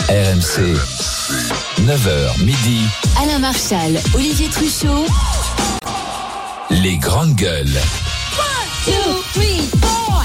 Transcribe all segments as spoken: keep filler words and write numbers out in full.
R M C, neuf heures midi. Alain Marchal, Olivier Truchot. Les grandes gueules. one, two, three, four.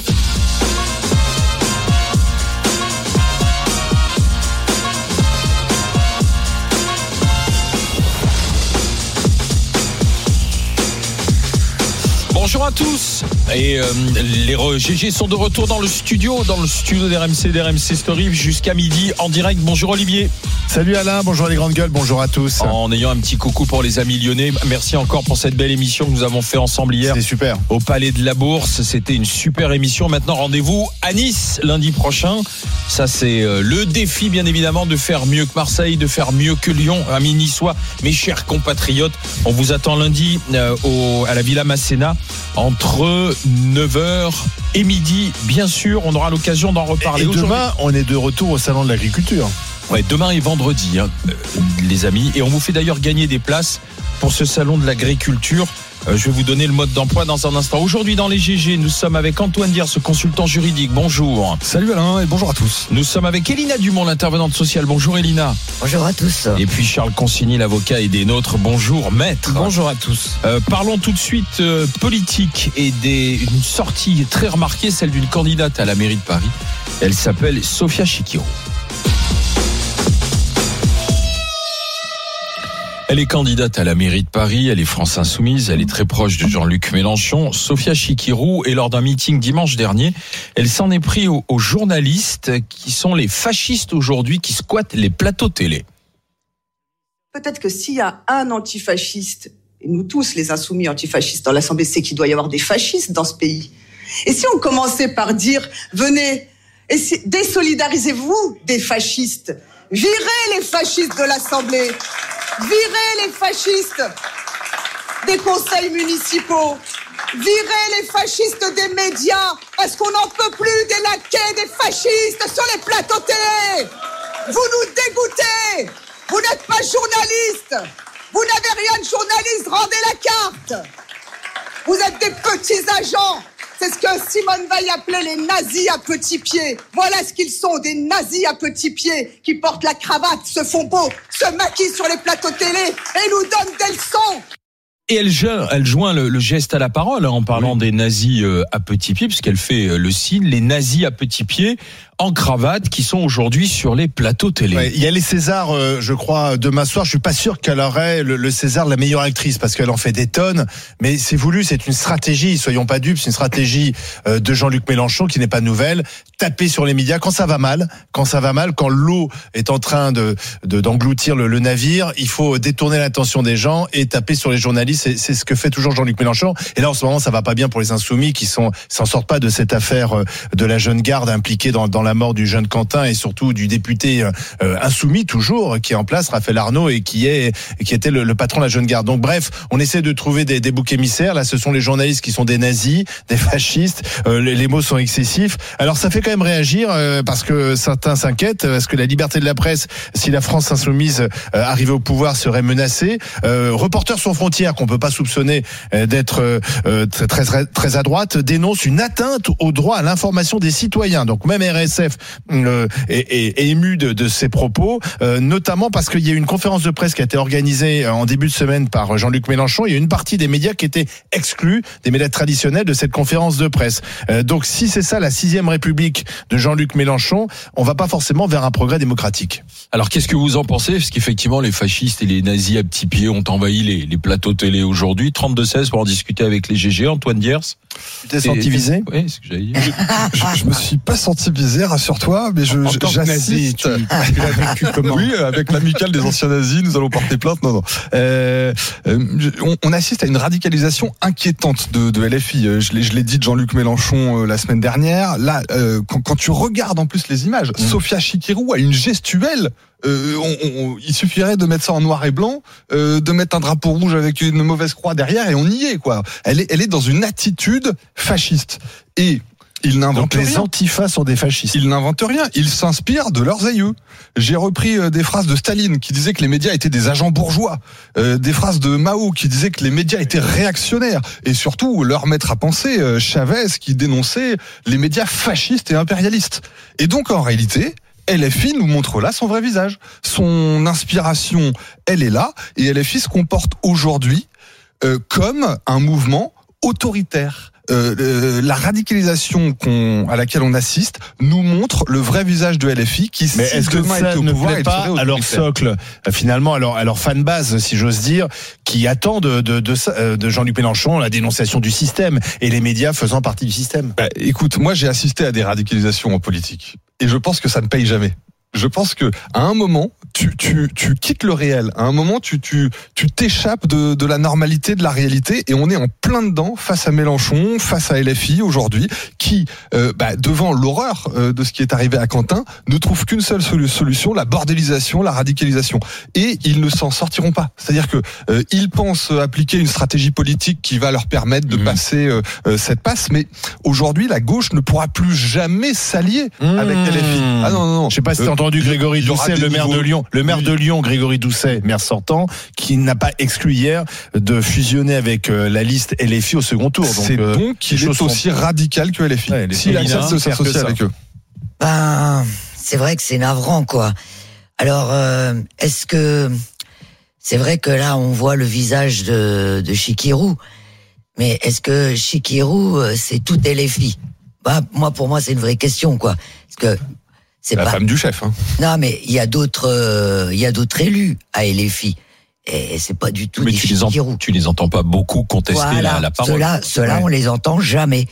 Bonjour à tous. Et euh, les re- G G sont de retour dans le studio, dans le studio d'R M C, d'R M C Story jusqu'à midi en direct. Bonjour Olivier. Salut Alain, bonjour les grandes gueules, bonjour à tous. En ayant un petit coucou pour les amis lyonnais. Merci encore pour cette belle émission que nous avons fait ensemble hier. C'est super. Au Palais de la Bourse, c'était une super émission. Maintenant, rendez-vous à Nice lundi prochain. Ça, c'est euh, le défi, bien évidemment, de faire mieux que Marseille, de faire mieux que Lyon. Amis niçois, mes chers compatriotes, on vous attend lundi euh, au, à la Villa Masséna entre neuf heures et midi. Bien sûr, on aura l'occasion d'en reparler. Et demain, on est de retour au Salon de l'Agriculture. Ouais, demain et vendredi, hein, euh, les amis. Et on vous fait d'ailleurs gagner des places pour ce Salon de l'Agriculture. Euh, je vais vous donner le mode d'emploi dans un instant. Aujourd'hui, dans les G G, nous sommes avec Antoine Diers, ce consultant juridique. Bonjour. Salut Alain et bonjour à tous. Nous sommes avec Elina Dumont, l'intervenante sociale. Bonjour Elina. Bonjour à tous. Et puis Charles Consigny, l'avocat et des nôtres. Bonjour maître. Bonjour à tous. Euh, parlons tout de suite euh, politique et des, une sortie très remarquée, celle d'une candidate à la mairie de Paris. Elle s'appelle Sophia Chikirou. Elle est candidate à la mairie de Paris, elle est France Insoumise, elle est très proche de Jean-Luc Mélenchon. Sophia Chikirou, et lors d'un meeting dimanche dernier, elle s'en est pris aux, aux journalistes qui sont les fascistes aujourd'hui, qui squattent les plateaux télé. Peut-être que s'il y a un antifasciste, et nous tous les insoumis antifascistes dans l'Assemblée, c'est qu'il doit y avoir des fascistes dans ce pays. Et si on commençait par dire, venez, et si, désolidarisez-vous des fascistes, virez les fascistes de l'Assemblée, virez les fascistes des conseils municipaux, virez les fascistes des médias, parce qu'on n'en peut plus des laquais des fascistes sur les plateaux télé. Vous nous dégoûtez, vous n'êtes pas journaliste, vous n'avez rien de journaliste, rendez la carte. Vous êtes des petits agents. C'est ce que Simone Veil appelait les nazis à petits pieds. Voilà ce qu'ils sont, des nazis à petits pieds qui portent la cravate, se font beaux, se maquillent sur les plateaux télé et nous donnent des leçons. Et elle, elle joint le, le geste à la parole hein, en parlant oui. des nazis euh, à petits pieds, puisqu'elle fait euh, le signe, les nazis à petits pieds en cravate qui sont aujourd'hui sur les plateaux télé. Ouais, il y a les Césars, euh, je crois, demain soir. Je suis pas sûr qu'elle aurait le, le César de la meilleure actrice parce qu'elle en fait des tonnes. Mais c'est voulu, c'est une stratégie. Soyons pas dupes, c'est une stratégie euh, de Jean-Luc Mélenchon qui n'est pas nouvelle. Taper sur les médias quand ça va mal, quand ça va mal, quand l'eau est en train de, de d'engloutir le, le navire, il faut détourner l'attention des gens et taper sur les journalistes. C'est, c'est ce que fait toujours Jean-Luc Mélenchon. Et là, en ce moment, ça va pas bien pour les insoumis qui sont s'en sortent pas de cette affaire de la jeune garde impliquée dans, dans la mort du jeune Quentin et surtout du député euh, insoumis toujours qui est en place, Raphaël Arnaud, et qui est qui était le, le patron de la jeune garde. Donc bref, on essaie de trouver des, des boucs émissaires. Là, ce sont les journalistes qui sont des nazis, des fascistes. Euh, les, les mots sont excessifs. Alors ça fait quand même réagir euh, parce que certains s'inquiètent. Est-ce que la liberté de la presse, si la France insoumise euh, arrivait au pouvoir, serait menacée? euh, Reporters sans frontières, qu'on peut pas soupçonner euh, d'être euh, très, très très à droite, dénonce une atteinte au droit à l'information des citoyens. Donc même R S F Euh, est, est, est ému de, de ces propos, euh, notamment parce qu'il y a eu une conférence de presse qui a été organisée en début de semaine par Jean-Luc Mélenchon. Il y a une partie des médias qui étaient exclus, des médias traditionnels, de cette conférence de presse. Euh, donc si c'est ça la sixième République de Jean-Luc Mélenchon, on va pas forcément vers un progrès démocratique. Alors qu'est-ce que vous en pensez? Parce qu'effectivement les fascistes et les nazis à petits pieds ont envahi les, les plateaux télé aujourd'hui. trente-deux seize pour en discuter avec les G G. Antoine Diers. Tu t'es senti visé? Oui, c'est ce que j'allais dire. je, je me suis pas senti visé, rassure-toi, mais je, en je, tant que nazi, tu, tu l'as vécu comment? Oui, avec l'amicale des anciens nazis, nous allons porter plainte. Non, non. Euh, euh, on, on assiste à une radicalisation inquiétante de, de L F I. Je l'ai, je l'ai dit de Jean-Luc Mélenchon euh, la semaine dernière. Là, euh, quand, quand tu regardes en plus les images, mmh. Sophia Chikirou a une gestuelle. Euh, on, on, il suffirait de mettre ça en noir et blanc, euh, de mettre un drapeau rouge avec une mauvaise croix derrière et on y est quoi. Elle est, elle est dans une attitude fasciste et il n'invente rien. Les antifas sont des fascistes. Ils n'inventent rien. Ils s'inspirent de leurs aïeux. J'ai repris euh, des phrases de Staline qui disait que les médias étaient des agents bourgeois, euh, des phrases de Mao qui disait que les médias étaient réactionnaires, et surtout leur maître à penser, euh, Chavez, qui dénonçait les médias fascistes et impérialistes. Et donc en réalité, L F I nous montre là son vrai visage. Son inspiration, elle est là, et L F I se comporte aujourd'hui euh, comme un mouvement autoritaire. Euh, euh, la radicalisation qu'on, à laquelle on assiste nous montre le vrai visage de L F I qui, mais si est-ce que demain ça était au ne pouvoir, plaît il pas serait à leur autoritaire. socle, finalement, à leur, à leur fanbase, si j'ose dire, qui attend de, de, de, de Jean-Luc Mélenchon la dénonciation du système et les médias faisant partie du système? Bah, écoute, moi j'ai assisté à des radicalisations en politique et je pense que ça ne paye jamais. Je pense que à un moment, tu, tu, tu quittes le réel. À un moment, tu, tu, tu t'échappes de, de la normalité, de la réalité, et on est en plein dedans face à Mélenchon, face à L F I aujourd'hui, qui, euh, bah, devant l'horreur euh, de ce qui est arrivé à Quentin, ne trouve qu'une seule solution, la bordélisation, la radicalisation. Et ils ne s'en sortiront pas. C'est-à-dire que euh, ils pensent appliquer une stratégie politique qui va leur permettre de mmh. passer euh, euh, cette passe, mais aujourd'hui, la gauche ne pourra plus jamais s'allier mmh. avec L F I. Ah non, non, non. Je sais pas si t'as entendu Grégory Doucet, le maire de Lyon, le maire de Lyon, Grégory Doucet, maire sortant, qui n'a pas exclu hier de fusionner avec euh, la liste L F I au second tour. C'est donc, euh, donc qu'il est aussi sont... radical que L F I. Ouais, s'il accepte de s'associer avec eux. Ben, c'est vrai que c'est navrant, quoi. Alors, euh, est-ce que c'est vrai que là, on voit le visage de, de Chikirou, mais est-ce que Chikirou, c'est tout L F I? Bah, moi, pour moi, c'est une vraie question, quoi. Parce que c'est la pas... femme du chef. Hein. Non, mais il y a d'autres, euh, il y a d'autres élus à L F I. Et c'est pas du tout mais des tu les, en, tu les entends pas beaucoup contester voilà, la, la parole. Ceux-là, ceux-là ouais. on les entend jamais.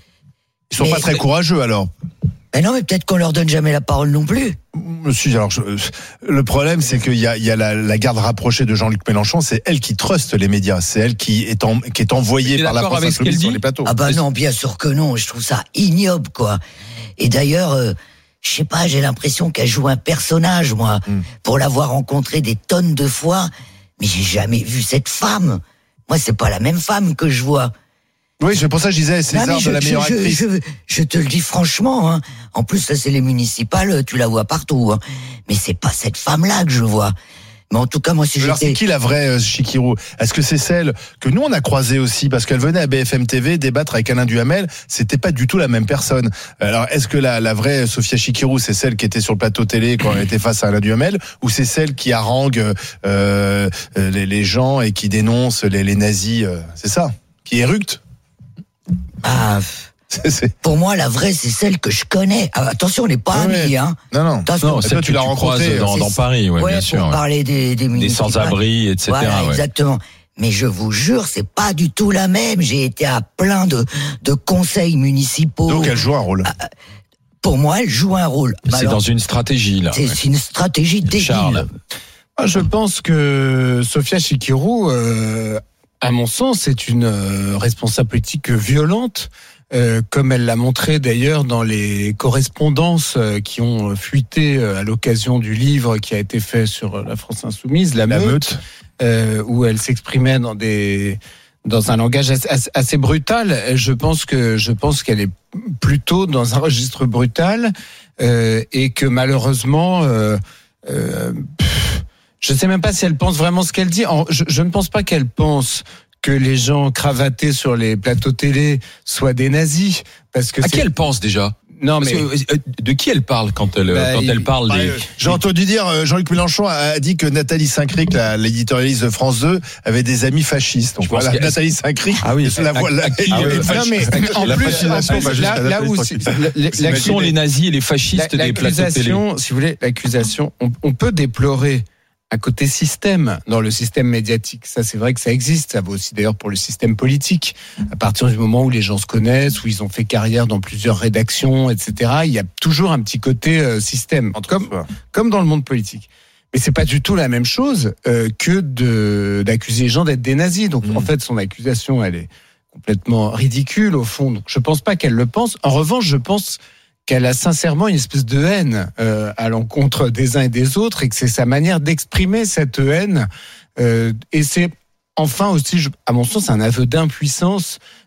Ils sont mais, pas très courageux alors. Mais non, mais peut-être qu'on leur donne jamais la parole non plus. Monsieur, alors je, le problème, c'est qu'il y a, il y a la, la garde rapprochée de Jean-Luc Mélenchon. C'est elle qui truste les médias. C'est elle qui est, en, qui est envoyée par la presse insoumise sur les plateaux. Ah bah non, bien sûr que non. Je trouve ça ignoble, quoi. Et d'ailleurs. Euh, Je sais pas, j'ai l'impression qu'elle joue un personnage, moi, mm. pour l'avoir rencontrée des tonnes de fois, mais j'ai jamais vu cette femme. Moi, c'est pas la même femme que je vois. Oui, c'est pour ça que je disais César non, je, de la meilleure je, actrice. Je, je, je te le dis franchement, hein. En plus, ça c'est les municipales, tu la vois partout, hein. Mais c'est pas cette femme-là que je vois. Mais en tout cas, moi, si j'étais... Alors, c'est qui la vraie euh, Chikirou? Est-ce que c'est celle que nous, on a croisée aussi? Parce qu'elle venait à B F M T V débattre avec Alain Duhamel. C'était pas du tout la même personne. Alors, est-ce que la, la vraie Sophia Chikirou, c'est celle qui était sur le plateau télé quand elle était face à Alain Duhamel? Ou c'est celle qui harangue euh, les, les gens et qui dénonce les, les nazis? euh, C'est ça? Qui éructe? Ah... C'est, c'est... Pour moi, la vraie, c'est celle que je connais. Ah, attention, on n'est pas ouais. amis, hein. Non, non. Attention. Non, celle que tu l'as rencontrée dans, dans Paris, ouais, ouais, bien pour sûr. Parler des, des, des sans-abri, et cetera. Voilà, ouais. exactement. Mais je vous jure, c'est pas du tout la même. J'ai été à plein de, de conseils municipaux. Donc, elle joue un rôle. Ah, pour moi, elle joue un rôle. C'est Alors, dans une stratégie, là. C'est, ouais. c'est une stratégie débile. Charles. Je pense que Sophia Chikirou, euh, à mon sens, c'est une euh, responsable politique violente. Euh, comme elle l'a montré d'ailleurs dans les correspondances euh, qui ont fuité euh, à l'occasion du livre qui a été fait sur la France Insoumise, La, la Meute, meute. Euh, où elle s'exprimait dans des dans un langage assez, assez brutal. Je pense que je pense qu'elle est plutôt dans un registre brutal euh, et que malheureusement, euh, euh, je ne sais même pas si elle pense vraiment ce qu'elle dit. Je, je ne pense pas qu'elle pense que les gens cravatés sur les plateaux télé soient des nazis, parce que à c'est... qui elle pense déjà? Non, parce mais que, de qui elle parle quand elle bah, quand il... elle parle des... bah, J'ai entendu dire, Jean-Luc Mélenchon a dit que Nathalie Saint-Cric, la, l'éditorialiste de France deux, avait des amis fascistes. Donc voilà, Nathalie Saint-Cric, ah oui, la voix. La, ah oui, non mais en la plus, fascination, en plus là, là où l'accusation sont les nazis et les fascistes la, des plateaux télé. Si vous voulez, l'accusation, on, on peut déplorer un côté système dans le système médiatique. Ça, c'est vrai que ça existe. Ça vaut aussi d'ailleurs pour le système politique. À partir du moment où les gens se connaissent, où ils ont fait carrière dans plusieurs rédactions, et cetera, il y a toujours un petit côté euh, système, comme, comme dans le monde politique. Mais c'est pas du tout la même chose euh, que de, d'accuser les gens d'être des nazis. Donc, mmh. en fait, son accusation, elle est complètement ridicule, au fond. Donc, je pense pas qu'elle le pense. En revanche, je pense qu'elle a sincèrement une espèce de haine euh, à l'encontre des uns et des autres, et que c'est sa manière d'exprimer cette haine. Euh, et c'est enfin aussi, je, à mon sens, un aveu d'impuissance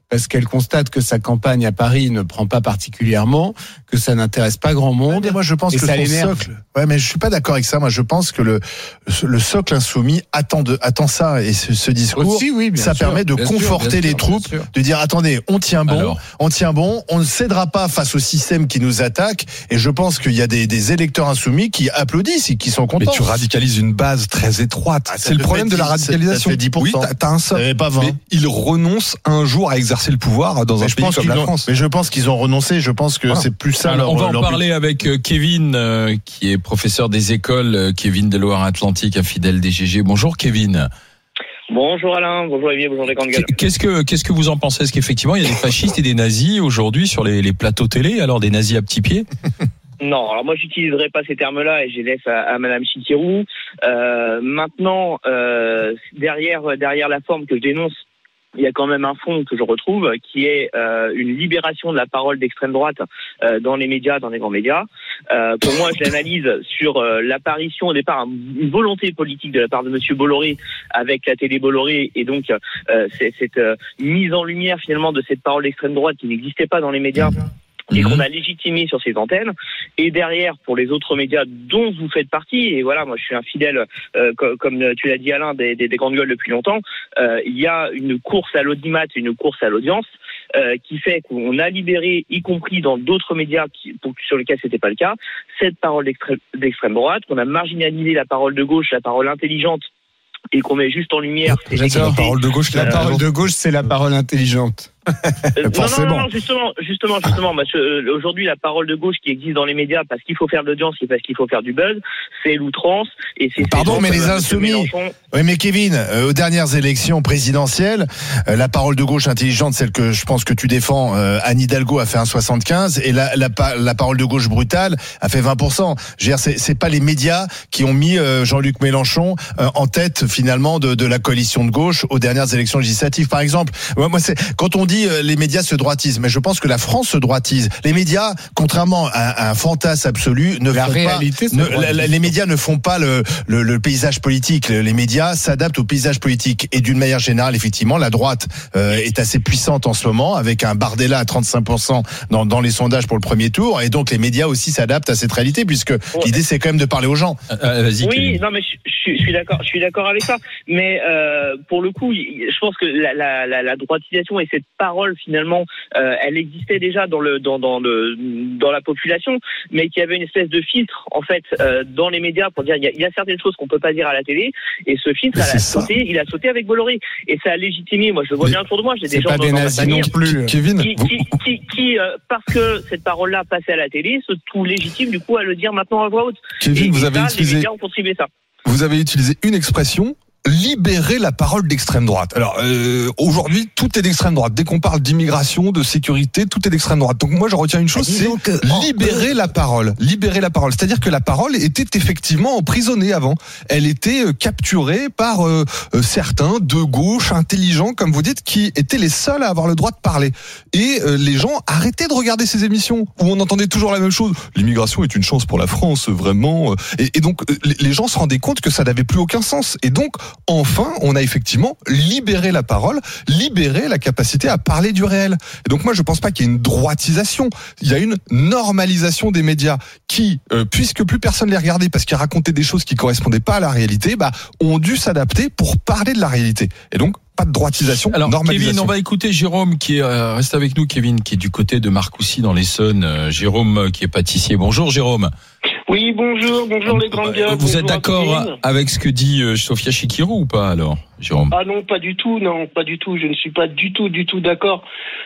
parce qu'elle constate que sa campagne à Paris ne prend pas particulièrement, que ça n'intéresse pas grand monde. Ouais, moi, je pense et que ça son l'énerve. socle. Ouais, mais je suis pas d'accord avec ça. Moi, je pense que le le socle insoumis attend de attend ça et ce, ce discours, Aussi, oui, bien ça sûr, permet de bien sûr, conforter bien sûr, les troupes, bien sûr. de dire attendez, on tient bon, Alors. on tient bon, on ne cédera pas face au système qui nous attaque. Et je pense qu'il y a des, des électeurs insoumis qui applaudissent et qui sont Mais contents. tu radicalises une base très étroite. Ah, ça c'est le te problème fait de la dix, radicalisation. ça te fait dix pour cent. Oui, t'as, t'as un Ça socle. avait pas vingt. Mais ils renoncent un jour à exercer le pouvoir dans Mais un je pays pense comme qu'ils la ont, France. mais je pense qu'ils ont renoncé. Je pense que Voilà. c'est plus ça. Alors, leur, on va en leur but. parler avec euh, Kevin, euh, qui est professeur des écoles, euh, Kevin de Loire-Atlantique, un fidèle des G G. Bonjour Kevin. Bonjour Alain, bonjour Olivier, bonjour les grandes gueules. Qu'est-ce que qu'est-ce que vous en pensez? Est-ce qu'effectivement il y a des fascistes et des nazis aujourd'hui sur les, les plateaux télé, alors des nazis à petits pieds? Non, alors moi j'utiliserai pas ces termes-là et je les laisse à, à Madame Chikirou. Euh, maintenant, euh, derrière derrière la forme que je dénonce, il y a quand même un fond que je retrouve qui est euh, une libération de la parole d'extrême droite euh, dans les médias, dans les grands médias. Euh, pour moi, je l'analyse sur euh, l'apparition au départ, une volonté politique de la part de Monsieur Bolloré avec la télé Bolloré et donc euh, c'est, cette euh, mise en lumière finalement de cette parole d'extrême droite qui n'existait pas dans les médias. Et qu'on a légitimé sur ces antennes. Et derrière, pour les autres médias dont vous faites partie, et voilà, moi je suis un fidèle, euh, co- comme tu l'as dit Alain, des, des, des grandes gueules depuis longtemps, euh, il y a une course à l'audimat, une course à l'audience, euh, qui fait qu'on a libéré, y compris dans d'autres médias qui, pour, sur lesquels c'était pas le cas, cette parole d'extrême, d'extrême droite, qu'on a marginalisé la parole de gauche, la parole intelligente, et qu'on met juste en lumière. C'est J'adore. La parole de gauche, La la parole de gauche, c'est la parole intelligente. Euh, non, Forcément. non, non, justement, justement, justement, parce que euh, aujourd'hui, la parole de gauche qui existe dans les médias, parce qu'il faut faire de l'audience et parce qu'il faut faire du buzz, c'est l'outrance et c'est. Pardon, c'est mais les Monsieur insoumis. Mélenchon. Oui, mais Kevin, euh, aux dernières élections présidentielles, euh, la parole de gauche intelligente, celle que je pense que tu défends, euh, Anne Hidalgo a fait un soixante-quinze et la, la, pa- la parole de gauche brutale a fait vingt pour cent. Je veux dire, c'est, c'est pas les médias qui ont mis euh, Jean-Luc Mélenchon euh, en tête finalement de, de la coalition de gauche aux dernières élections législatives, par exemple. Moi, moi c'est quand on dit euh, les médias se droitisent, mais je pense que la France se droitise. Les médias, contrairement à, à un fantasme absolu, ne La font réalité, pas. se Ne, droitise. la- les médias ne font pas le, le, le paysage politique. Les médias s'adaptent au paysage politique. Et d'une manière générale, effectivement, la droite euh, est assez puissante en ce moment, avec un Bardella à trente-cinq pour cent dans, dans les sondages pour le premier tour. Et donc les médias aussi s'adaptent à cette réalité, puisque l'idée c'est quand même de parler aux gens. Euh, euh, vas-y, Oui, Kevin. non, mais je, je, je suis d'accord, je suis d'accord avec ça. Mais euh, pour le coup, je pense que la, la, la, la droitisation et cette parole finalement, euh, elle existait déjà dans le dans dans le dans la population, mais qu'il y avait une espèce de filtre en fait euh, dans les médias pour dire il y a, il y a certaines choses qu'on peut pas dire à la télé, et ce filtre, Mais elle a c'est ça. sauté, il a sauté avec Bolloré, et ça a légitimé. Moi, je le vois Mais bien autour de moi, j'ai des C'est gens pas dans, des dans ma nazis famille non plus. Kevin, qui, vous- qui, qui, qui euh, parce que cette parole-là passait à la télé, se trouve légitime du coup à le dire maintenant à voix haute. Kevin, Et- vous et avez ça, utilisé- les médias ont contribué ça. vous avez utilisé une expression, libérer la parole d'extrême droite. Alors euh, aujourd'hui, tout est d'extrême droite. Dès qu'on parle d'immigration, de sécurité, tout est d'extrême droite. Donc moi, je retiens une chose, Bah, disons c'est que- libérer la parole. Libérer la parole. C'est-à-dire que la parole était effectivement emprisonnée avant. Elle était euh, capturée par euh, euh, certains de gauche, intelligents, comme vous dites, qui étaient les seuls à avoir le droit de parler. Et euh, les gens arrêtaient de regarder ces émissions où on entendait toujours la même chose. L'immigration est une chance pour la France, vraiment. Et, et donc, euh, les les gens se rendaient compte que ça n'avait plus aucun sens. Et donc, enfin, on a effectivement libéré la parole, libéré la capacité à parler du réel. Et donc moi, je pense pas qu'il y ait une droitisation. Il y a une normalisation des médias qui, euh, puisque plus personne les regardait parce qu'ils racontaient des choses qui correspondaient pas à la réalité, bah, ont dû s'adapter pour parler de la réalité. Et donc, pas de droitisation, Alors, normalisation. Kevin, on va écouter Jérôme qui est, euh, reste avec nous, Kevin, qui est du côté de Marcoussis dans l'Essonne. Euh, Jérôme, euh, qui est pâtissier. Bonjour, Jérôme. Oui, bonjour, bonjour les grandes gueules. Vous bonjour êtes à d'accord Corinne. avec ce que dit euh, Sophia Chikirou ou pas, alors, Jérôme? Ah non, pas du tout, non, pas du tout. Je ne suis pas du tout, du tout d'accord.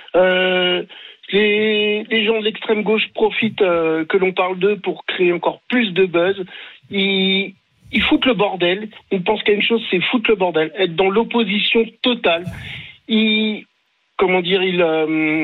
Euh, les, les gens de l'extrême gauche profitent euh, que l'on parle d'eux pour créer encore plus de buzz. Ils, ils foutent le bordel. Ils pensent qu'il y a une chose, c'est foutre le bordel, être dans l'opposition totale. Ils, comment dire, ils, euh,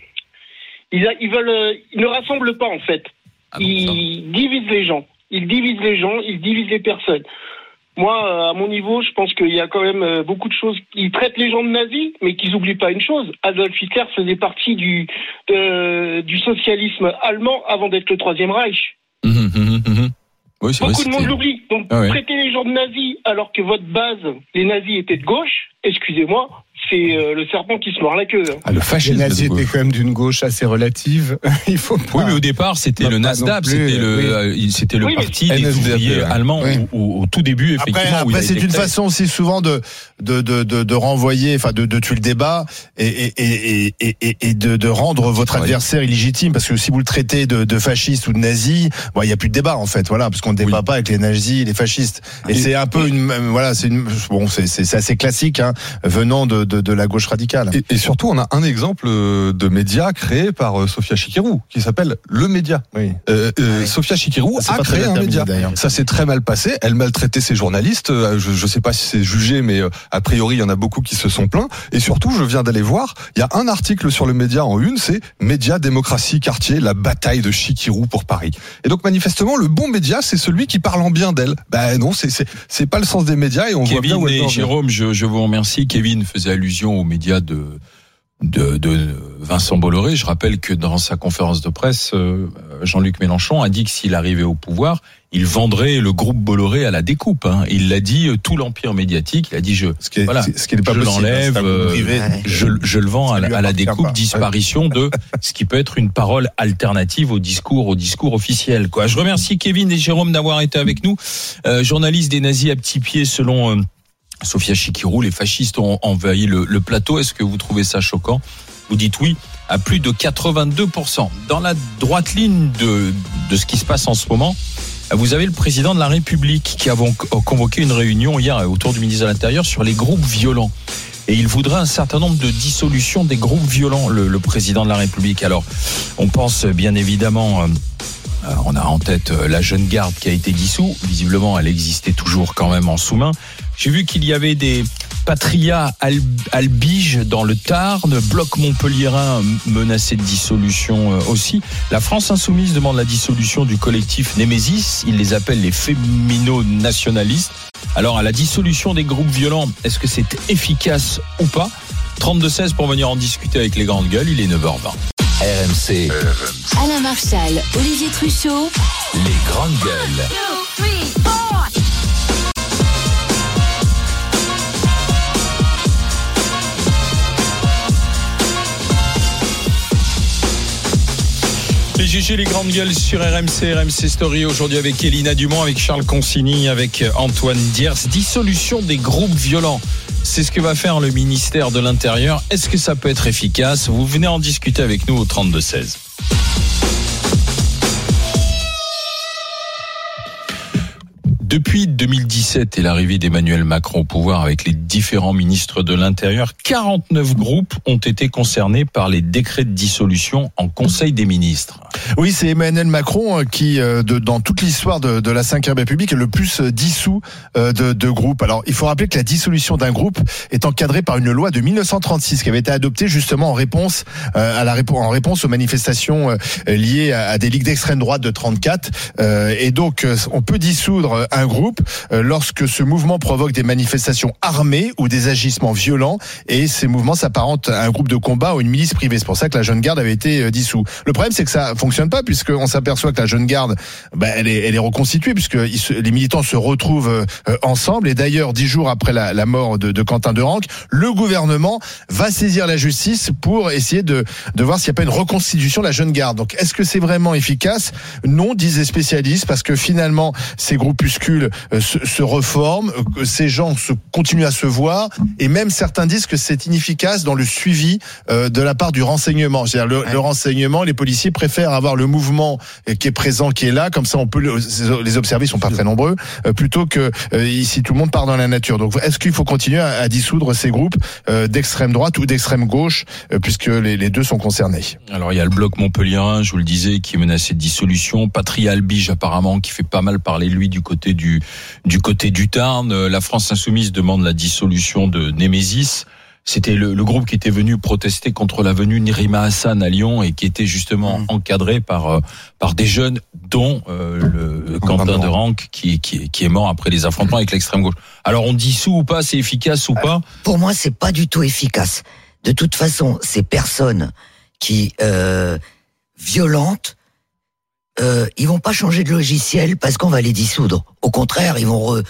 ils, a- ils veulent, euh, ils ne rassemblent pas en fait. Ah bon, ça. Ils divisent les gens. Ils divisent les gens, ils divisent les personnes. Moi, euh, à mon niveau, je pense qu'il y a quand même euh, beaucoup de choses. Ils traitent les gens de nazis, mais qu'ils n'oublient pas une chose. Adolf Hitler faisait partie du, de- du socialisme allemand avant d'être le Troisième Reich. Mhm, mhm, mhm. Oui, c'est vrai. Beaucoup de monde c'était- l'oublie. Donc, Ah ouais. traiter les gens de nazis alors que votre base, les nazis étaient de gauche, excusez-moi, c'est euh, le serpent qui se mord la queue. Hein. Ah, le Les fascisme. nazis de étaient gauche. quand même d'une gauche assez relative. Il faut pas. Oui, mais au départ, c'était Pas le non NASDAQ, plus, c'était le, oui. euh, c'était le Oui, mais- parti des N S D A P, ouvriers ouais. allemands Oui. au, au- au tout début, Après, effectivement. où il a après c'est été une créé. façon aussi souvent de de de de, de renvoyer, enfin de, de tuer le débat et et et et, et, et de, de rendre votre Ouais. adversaire illégitime, parce que si vous le traitez de, de fasciste ou de nazi, bon, il y a plus de débat en fait, voilà, parce qu'on ne débat Oui. pas avec les nazis et les fascistes. Et, Et- c'est un peu une, voilà, c'est une, bon, c'est c'est c'est assez classique, hein, venant de, de de la gauche radicale. Et, et surtout, on a un exemple euh, de média créé par euh, Sophia Chikirou, qui s'appelle Le Média. Oui. Euh, euh, Ouais. Sophia Chikirou Ça, c'est a pas très créé bien un terminé, média. d'ailleurs. Ça s'est très mal passé. Elle maltraitait ses journalistes. Euh, Je ne sais pas si c'est jugé, mais euh, a priori, il y en a beaucoup qui se sont plaints. Et surtout, je viens d'aller voir, il y a un article sur Le Média en une, c'est Média, démocratie, quartier, la bataille de Chikirou pour Paris. Et donc, manifestement, le bon média, c'est celui qui parle en bien d'elle. Ben non, c'est c'est c'est pas le sens des médias, et on voit bien Kevin où elle et peut en venir. Jérôme, je, je vous remercie. Kevin faisait allusion aux médias de, de, de Vincent Bolloré. Je rappelle que dans sa conférence de presse, euh, Jean-Luc Mélenchon a dit que s'il arrivait au pouvoir, il vendrait le groupe Bolloré à la découpe. Hein. Il l'a dit, euh, tout l'empire médiatique. Il a dit, je, Ce qui est, voilà, ce qui n'est pas je possible. l'enlève, c'est un groupe euh, privé. Ouais. je, je le vends à, Ça la- lui à la appartient découpe, pas. disparition de ce qui peut être une parole alternative au discours, au discours officiel. Quoi. Je remercie Kevin et Jérôme d'avoir été avec nous. Euh, journaliste des nazis à petit pied, selon euh, Sophia Chikirou, les fascistes ont envahi le, le plateau. Est-ce que vous trouvez ça choquant? Vous dites oui à plus de quatre-vingt-deux pour cent. Dans la droite ligne de, de ce qui se passe en ce moment, vous avez le président de la République qui a convoqué une réunion hier autour du ministre de l'Intérieur sur les groupes violents. Et il voudrait un certain nombre de dissolutions des groupes violents, le, le président de la République. Alors, on pense bien évidemment, euh, on a en tête la Jeune Garde qui a été dissous. Visiblement, elle existait toujours quand même en sous-main. J'ai vu qu'il y avait des Patria Al- Albige dans le Tarn, Bloc Montpelliérain menacé de dissolution aussi. La France Insoumise demande la dissolution du collectif Némésis. Il les appelle les fémino-nationalistes. Alors, à la dissolution des groupes violents, est-ce que c'est efficace ou pas? trente-deux seize pour venir en discuter avec les grandes gueules. Il est neuf heures vingt. R M C, Alain Marchal, Olivier Truchot. les grandes gueules. two, three, four. Les G G, les grandes gueules sur R M C, R M C Story, aujourd'hui avec Elina Dumont, avec Charles Consigny, avec Antoine Diers. Dissolution des groupes violents, c'est ce que va faire le ministère de l'Intérieur. Est-ce que ça peut être efficace? Vous venez en discuter avec nous au trente-deux seize. Depuis deux mille dix-sept et l'arrivée d'Emmanuel Macron au pouvoir avec les différents ministres de l'Intérieur, quarante-neuf groupes ont été concernés par les décrets de dissolution en Conseil des ministres. Oui, c'est Emmanuel Macron qui, de, dans toute l'histoire de, de la cinquième République, est le plus dissous de, de groupes. Alors, il faut rappeler que la dissolution d'un groupe est encadrée par une loi de mille neuf cent trente-six qui avait été adoptée justement en réponse à la en réponse aux manifestations liées à, à des ligues d'extrême droite de trente-quatre. Et donc, on peut dissoudre un groupe lorsque ce mouvement provoque des manifestations armées ou des agissements violents, et ces mouvements s'apparentent à un groupe de combat ou une milice privée. C'est pour ça que la Jeune Garde avait été dissous. Le problème, c'est que ça fonctionne pas, puisqu'on s'aperçoit que la Jeune Garde, bah, elle est, elle est reconstituée, puisque les militants se retrouvent euh, ensemble. Et d'ailleurs, dix jours après la, la mort de, de Quentin Derenc, le gouvernement va saisir la justice pour essayer de, de voir s'il n'y a pas une reconstitution de la Jeune Garde. Donc, est-ce que c'est vraiment efficace? Non, disent les spécialistes, parce que finalement, ces groupuscules euh, se, se reforment, euh, ces gens se continuent à se voir, et même certains disent que c'est inefficace dans le suivi euh, de la part du renseignement. C'est-à-dire le, le renseignement, les policiers préfèrent avoir le mouvement qui est présent, qui est là, comme ça on peut le, les observer, ils sont pas très nombreux, euh, plutôt que euh, ici tout le monde part dans la nature. Donc est-ce qu'il faut continuer à, à dissoudre ces groupes euh, d'extrême droite ou d'extrême gauche, euh, puisque les, les deux sont concernés? Alors il y a le bloc Montpelliérain, je vous le disais, qui est menacé de dissolution. Patria Albige apparemment qui fait pas mal parler lui du côté du du côté du Tarn. La France Insoumise demande la dissolution de Némésis. C'était le, le groupe qui était venu protester contre la venue Nirima Hassan à Lyon et qui était justement mmh. encadré par par des jeunes, dont euh, le Quentin Derenc qui qui qui est mort après les affrontements avec l'extrême gauche. Alors on dissout ou pas, c'est efficace ou pas? Pour moi, c'est pas du tout efficace. De toute façon, ces personnes qui euh, violentes, euh, ils vont pas changer de logiciel parce qu'on va les dissoudre. Au contraire, ils vont re,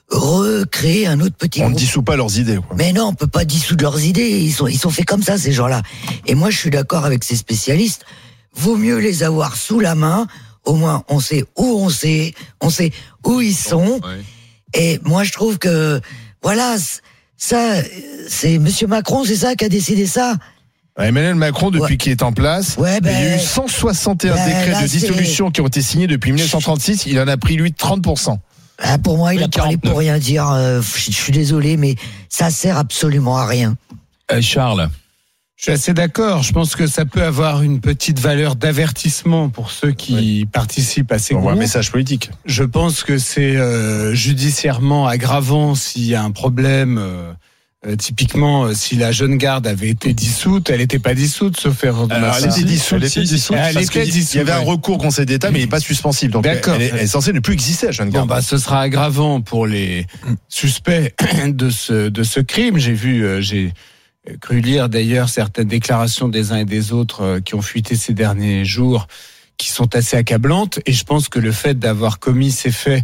recréer un autre petit On groupe. ne dissout pas leurs idées. Quoi. Mais non, on peut pas dissoudre leurs idées. Ils sont, ils sont faits comme ça, ces gens-là. Et moi, je suis d'accord avec ces spécialistes. Vaut mieux les avoir sous la main. Au moins, on sait où on sait, on sait où ils sont. Ouais. Et moi, je trouve que, voilà, ça, c'est Monsieur Macron, c'est ça qui a décidé ça. Emmanuel Macron, depuis ouais. qu'il est en place, ouais, ben, il y a eu cent soixante et un ben, décrets là, de dissolution c'est... qui ont été signés depuis dix-neuf cent trente-six. Il en a pris, lui, trente pour cent. Ah, pour moi, il oui, a parlé quarante-neuf. pour rien dire. Euh, je suis désolé, mais ça sert absolument à rien. Euh, Charles. Je suis assez d'accord. Je pense que ça peut avoir une petite valeur d'avertissement pour ceux qui oui. participent à ces On groupes. voit un message politique. Je pense que c'est euh, judiciairement aggravant s'il y a un problème. Euh, euh, typiquement, euh, si la jeune garde avait été dissoute, elle n'était pas dissoute, sauf erreur de ma Elle était dissoute. Elle était dissoute. Elle parce était dissoute. Il y avait un recours au Conseil d'État, mais il n'est pas suspensible. Donc D'accord. Elle, est, elle est censée ne plus exister, la jeune garde. Bon, bah, ce sera aggravant pour les suspects de ce de ce crime. J'ai vu, euh, j'ai cru lire d'ailleurs certaines déclarations des uns et des autres euh, qui ont fuité ces derniers jours, qui sont assez accablantes. Et je pense que le fait d'avoir commis ces faits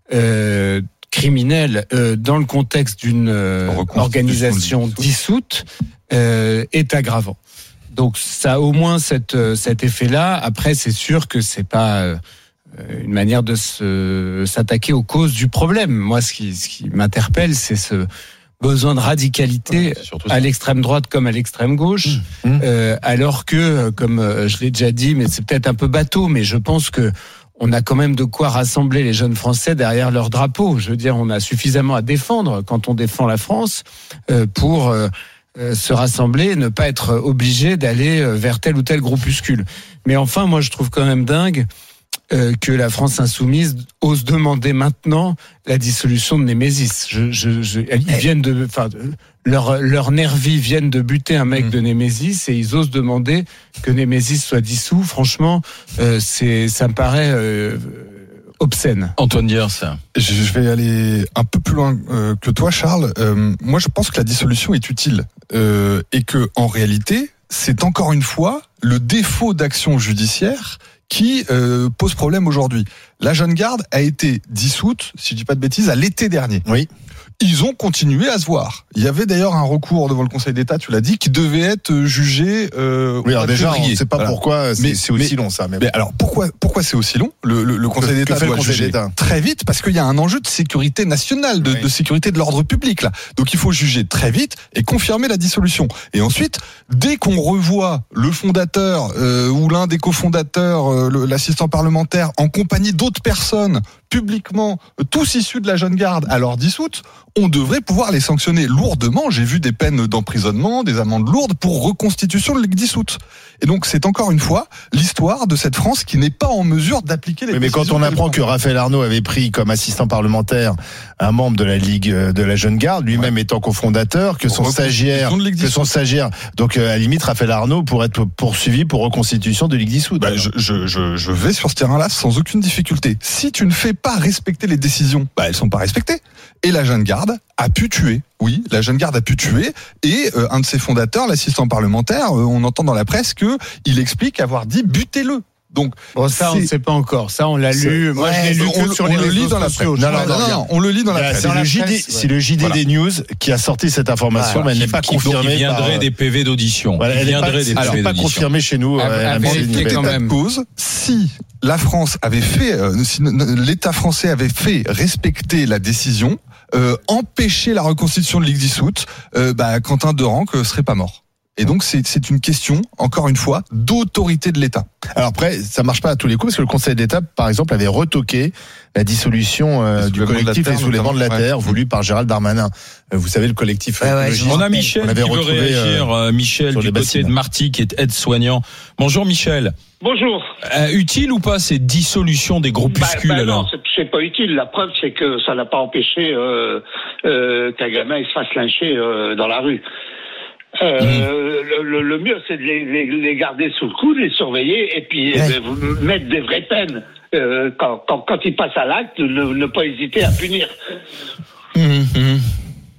euh, criminels euh, dans le contexte d'une euh, organisation dissoute euh, est aggravant. Donc ça a au moins cette, cet effet-là. Après, c'est sûr que c'est pas euh, une manière de se, s'attaquer aux causes du problème. Moi, ce qui, ce qui m'interpelle, c'est ce besoin de radicalité ouais, à l'extrême droite comme à l'extrême gauche, mmh. euh, alors que, comme je l'ai déjà dit, mais c'est peut-être un peu bateau, mais je pense que on a quand même de quoi rassembler les jeunes Français derrière leur drapeau. Je veux dire, on a suffisamment à défendre quand on défend la France euh, pour euh, se rassembler et ne pas être obligé d'aller vers tel ou tel groupuscule. Mais enfin, moi, je trouve quand même dingue euh, que la France insoumise ose demander maintenant la dissolution de Némésis. Je, je, je, ils viennent de, enfin, leur leur nervis viennent de buter un mec mmh. de Némésis et ils osent demander que Némésis soit dissous. Franchement, euh, c'est, ça me paraît euh, obscène. Antoine Diers, ça. Je, je vais aller un peu plus loin euh, que toi, Charles. Euh, moi, je pense que la dissolution est utile euh, et que, en réalité, c'est encore une fois le défaut d'action judiciaire qui euh, pose problème aujourd'hui. La jeune garde a été dissoute, si je dis pas de bêtises, à l'été dernier. Oui. Ils ont continué à se voir. Il y avait d'ailleurs un recours devant le Conseil d'État, tu l'as dit, qui devait être jugé. Euh, oui, alors déjà, février. on ne sait pas voilà. pourquoi c'est, mais, c'est aussi mais, long ça. Mais, mais alors pourquoi pourquoi c'est aussi long le, le, le Conseil que, d'État que doit le Conseil juger d'État très vite parce qu'il y a un enjeu de sécurité nationale, de, oui. de sécurité de l'ordre public là. Donc il faut juger très vite et confirmer la dissolution. Et ensuite, dès qu'on revoit le fondateur euh, ou l'un des cofondateurs, euh, le, l'assistant parlementaire, en compagnie d'autres personnes, publiquement, euh, tous issus de la jeune garde, alors dissoute, on devrait pouvoir les sanctionner lourdement. J'ai vu des peines d'emprisonnement, des amendes lourdes pour reconstitution de ligue dissoute. Et donc c'est encore une fois l'histoire de cette France qui n'est pas en mesure d'appliquer les. Mais, mais quand on apprend que Raphaël Arnaud avait pris comme assistant parlementaire un membre de la Ligue de la Jeune Garde, lui-même ouais. étant cofondateur, que son stagiaire, que son stagiaire, donc à la limite Raphaël Arnaud pourrait être poursuivi pour reconstitution de ligue dissoute. Bah, je, je, je, je vais sur ce terrain-là sans aucune difficulté. Si tu ne fais pas respecter les décisions, bah elles sont pas respectées. Et la Jeune Garde a pu tuer. Oui, la Jeune Garde a pu tuer. Et euh, un de ses fondateurs, l'assistant parlementaire, euh, on entend dans la presse que il explique avoir dit butez-le. Donc bon, ça c'est... on ne sait pas encore. Ça on l'a c'est... lu. Moi ouais, je l'ai lu on, que sur on les le lit réseaux dans la sociaux. presse. Non, non, non, non, non, on le lit dans la là, presse. C'est, dans le la J D, presse, c'est le J D voilà. des News qui a sorti cette information, voilà, mais elle n'est pas qui, confirmée. Il viendrait par... des P V d'audition. Voilà, elle n'est pas, des alors, pas confirmée chez nous. À, euh, à en quand même. Cause, si la France avait fait, euh, si l'État français avait fait respecter la décision, euh, empêcher la reconstitution de ligue dissoute, euh, bah, Quentin Derenque serait pas mort. Et donc c'est c'est une question, encore une fois, d'autorité de l'État. Alors après, ça marche pas à tous les coups parce que le Conseil d'État, par exemple, avait retoqué la dissolution euh, du collectif Les Soulèvements de la Terre, ouais. voulu par Gérald Darmanin. Euh, vous savez, le collectif. Ouais, ouais, on a Michel on qui veut réagir. Euh, Michel du côté bassines. de Marty, qui est aide-soignant. Bonjour Michel. Bonjour. Euh, utile ou pas ces dissolutions des groupuscules bah, bah alors non, c'est, c'est pas utile. La preuve, c'est que ça n'a pas empêché euh, euh, qu'un gamin il se fasse lyncher euh, dans la rue. Euh, mmh. le, le mieux, c'est de les, les, les garder sous le coude, les surveiller et puis ouais. euh, mettre des vraies peines. Euh, quand, quand, quand ils passent à l'acte, ne, ne pas hésiter à punir. Mmh.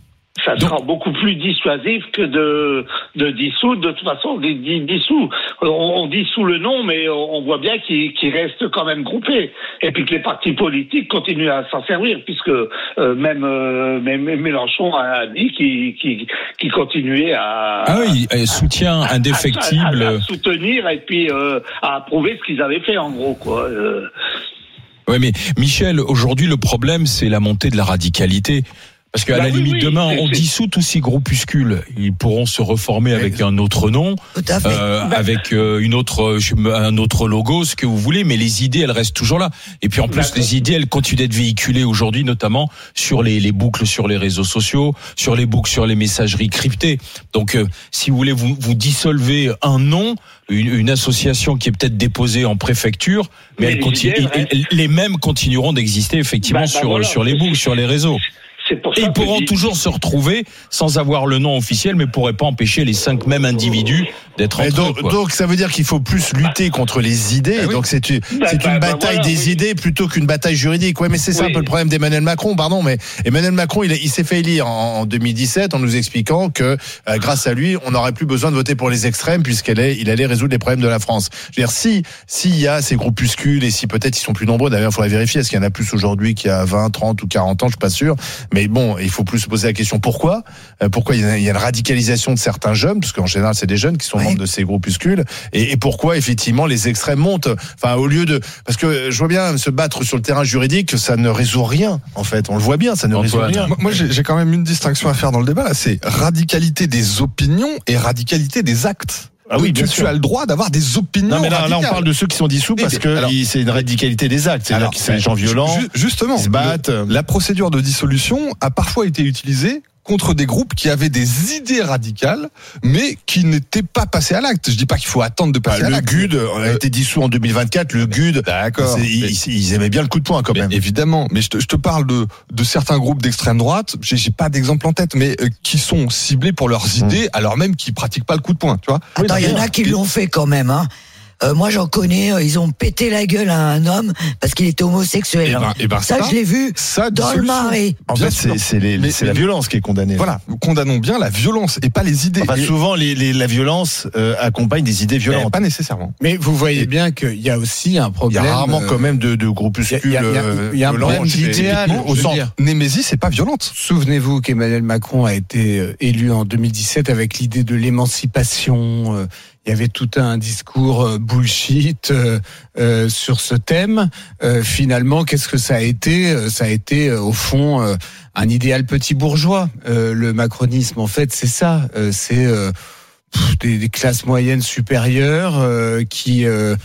ça sera Donc, beaucoup plus dissuasif que de, de dissoudre. De toute façon, dissous, on, on dissout le nom, mais on voit bien qu'il, qu'il reste quand même groupé. Et puis que les partis politiques continuent à s'en servir, puisque euh, même, euh, même Mélenchon a dit qu'il, qu'il, qu'il continuait à... Ah oui, soutien indéfectible. À, à, à soutenir et puis euh, à approuver ce qu'ils avaient fait, en gros, quoi. Euh... Oui, mais Michel, aujourd'hui, le problème, c'est la montée de la radicalité. Parce qu'à bah la oui, limite, oui, demain, c'est, on c'est... dissout tous ces groupuscules. Ils pourront se reformer avec un autre nom, euh, avec euh, une autre, un autre logo, ce que vous voulez, mais les idées, elles restent toujours là. Et puis en plus, D'accord. les idées, elles continuent d'être véhiculées aujourd'hui, notamment sur les, les boucles sur les réseaux sociaux, sur les boucles sur les messageries cryptées. Donc, euh, si vous voulez, vous, vous dissolvez un nom, une, une association qui est peut-être déposée en préfecture, mais, mais elle les, continue, idées, les mêmes continueront d'exister effectivement bah, bah, sur, voilà, sur les boucles, sur les réseaux. C'est pour ça et ils pourront dis... toujours se retrouver sans avoir le nom officiel, mais pourraient pas empêcher les cinq mêmes individus d'être entre donc, eux, quoi. Donc ça veut dire qu'il faut plus lutter contre les idées. Ah oui. Donc c'est une, bah, c'est bah, une bah, bataille bah, voilà, des oui. idées plutôt qu'une bataille juridique. Ouais, mais c'est ça oui. un peu le problème d'Emmanuel Macron. Pardon, mais Emmanuel Macron, il, il s'est fait élire en, en deux mille dix-sept en nous expliquant que euh, grâce à lui, on n'aurait plus besoin de voter pour les extrêmes puisqu'il allait, il allait résoudre les problèmes de la France. Je veux dire, si s'il y a ces groupuscules et si peut-être ils sont plus nombreux, d'ailleurs, il faudrait vérifier est-ce qu'il y en a plus aujourd'hui qu'il y a vingt, trente ou quarante ans, je suis pas sûr. Mais bon, il faut plus se poser la question pourquoi euh, pourquoi il y, a, il y a une radicalisation de certains jeunes, parce qu'en général c'est des jeunes qui sont oui. membres de ces groupuscules, et, et pourquoi effectivement les extrêmes montent, enfin au lieu de, parce que je vois bien se battre sur le terrain juridique, ça ne résout rien en fait, on le voit bien, ça ne résout rien. Moi, moi j'ai, j'ai quand même une distinction à faire dans le débat là, c'est radicalité des opinions et radicalité des actes. Ah oui, tu, tu as le droit d'avoir des opinions. Non, mais là, là, on parle de ceux qui sont dissous parce que alors, c'est une radicalité des actes. C'est-à-dire que c'est des gens violents. Justement, qui se battent. Le, la procédure de dissolution a parfois été utilisée contre des groupes qui avaient des idées radicales, mais qui n'étaient pas passés à l'acte. Je dis pas qu'il faut attendre de passer bah, à le l'acte. Le G U D a été dissous en deux mille vingt-quatre. Le G U D, d'accord. Ils, ils aimaient bien le coup de poing quand même. Mais évidemment. Mais je te, je te parle de, de certains groupes d'extrême droite. J'ai, j'ai pas d'exemple en tête, mais euh, qui sont ciblés pour leurs idées, mmh. alors même qu'ils pratiquent pas le coup de poing. Tu vois. Attends, il y en a qui l'ont fait quand même, hein. Euh, moi, j'en connais, euh, ils ont pété la gueule à un homme parce qu'il était homosexuel. Et ben, et ben ça, ça, je l'ai vu ça, dans le Marais. En fait, c'est, c'est, les, mais, c'est la violence qui est condamnée. Voilà, condamnons bien la violence et pas les idées. Enfin, et souvent, les, les, la violence euh, accompagne des idées violentes. Mais pas nécessairement. Mais vous voyez et bien qu'il y a aussi un problème. Il y a rarement euh, quand même de, de groupuscules. Il y a, il y a, il y a un problème d'idéal. Au sens, Némésis, c'est pas violente. Souvenez-vous qu'Emmanuel Macron a été élu en deux mille dix-sept avec l'idée de l'émancipation. Euh, Il y avait tout un discours bullshit euh, euh, sur ce thème. Euh, finalement, qu'est-ce que ça a été ? Ça a été, euh, au fond, euh, un idéal petit bourgeois. Euh, le macronisme, en fait, c'est ça. Euh, c'est euh, pff, des, des classes moyennes supérieures euh, qui... Euh,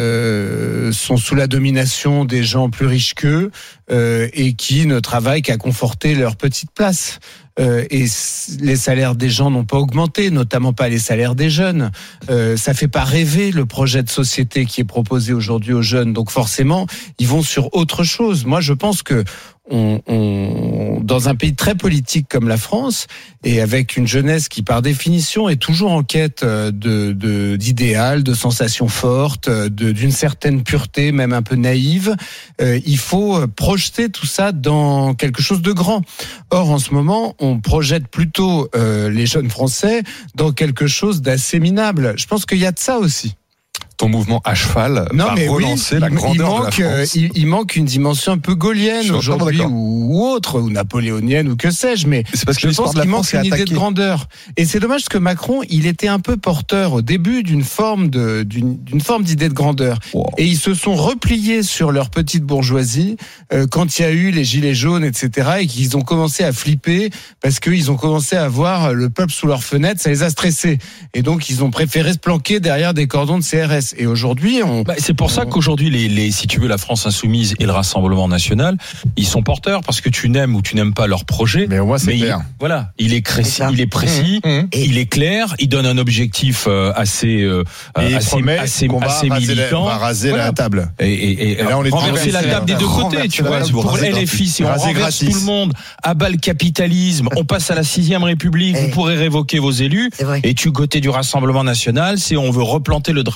Euh, sont sous la domination des gens plus riches qu'eux euh, et qui ne travaillent qu'à conforter leur petite place. Euh, et les salaires des gens n'ont pas augmenté, notamment pas les salaires des jeunes. Euh, ça fait pas rêver le projet de société qui est proposé aujourd'hui aux jeunes. Donc forcément, ils vont sur autre chose. Moi, je pense que On, on, dans un pays très politique comme la France, et avec une jeunesse qui, par définition, est toujours en quête de, de, d'idéal, de sensations fortes, de, d'une certaine pureté, même un peu naïve, euh, il faut projeter tout ça dans quelque chose de grand. Or, en ce moment, on projette plutôt euh, les jeunes Français dans quelque chose d'assez minable. Je pense qu'il y a de ça aussi. Ton mouvement à cheval non, va mais relancer oui, la grandeur il manque, de la France. Il, il manque une dimension un peu gaulienne aujourd'hui ou, ou autre, ou napoléonienne ou que sais-je, mais c'est parce que je pense qu'il manque une idée de grandeur. Et c'est dommage parce que Macron, il était un peu porteur au début d'une forme de d'une, d'une forme d'idée de grandeur. Wow. Et ils se sont repliés sur leur petite bourgeoisie euh, quand il y a eu les gilets jaunes, et cetera, et qu'ils ont commencé à flipper parce qu'ils ont commencé à voir le peuple sous leurs fenêtres, ça les a stressés. Et donc ils ont préféré se planquer derrière des cordons de C R S. Et aujourd'hui, on... bah, c'est pour ça qu'aujourd'hui, les, les, si tu veux, la France Insoumise et le Rassemblement National, ils sont porteurs parce que tu n'aimes ou tu n'aimes pas leur projet. Mais au moins, c'est mais clair. Il, voilà, il est précis, il est précis, mmh, mmh. il est clair, il donne un objectif euh, assez, euh, et assez, promet assez, qu'on assez va militant. On va raser voilà. la table. Et, et, et, et là, on est renverser la table des deux côtés, tu vois. Pour L F I, si on renverse gratis. Tout le monde, abat le capitalisme, on passe à la sixième République, vous pourrez révoquer vos élus. Et du côté du Rassemblement National, c'est on veut replanter le drapeau français